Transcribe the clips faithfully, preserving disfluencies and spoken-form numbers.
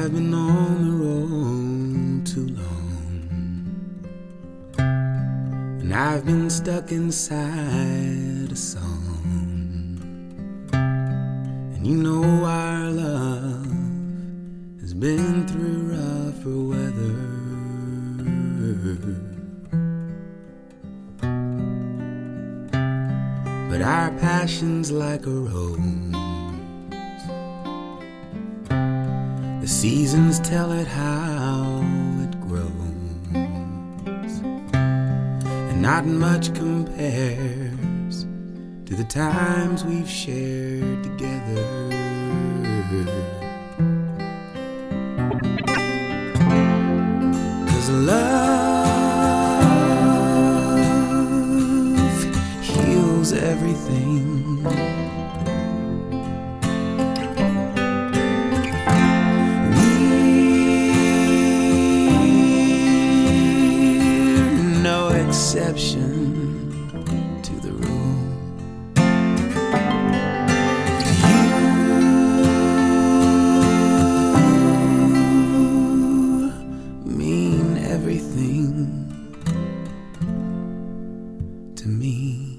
I've been on the road too long, and I've been stuck inside a song. And you know our love has been through rougher weather, but our passion's like a rose. The seasons tell it how it grows, and not much compares to the times we've shared together. 'Cause love heals everything. Exception to the rule. You mean everything to me.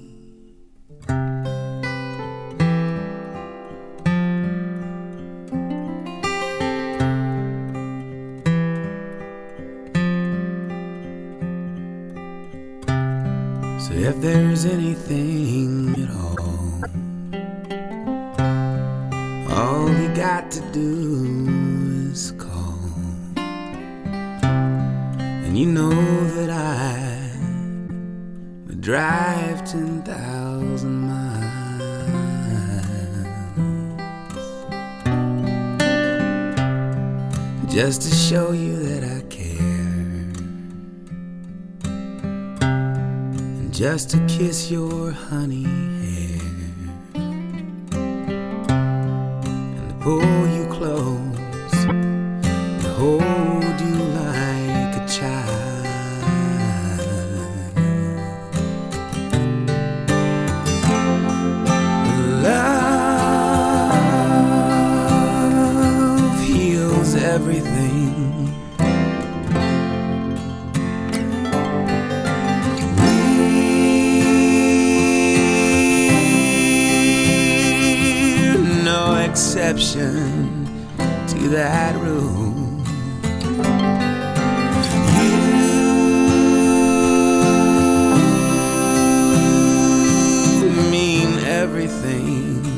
So if there's anything at all, all you got to do is call, and you know that I would drive ten thousand miles just to show you that I care, just to kiss your honey hair, and to pull you close, and hold you like a child. Love heals everything. Exception to that rule. You mean everything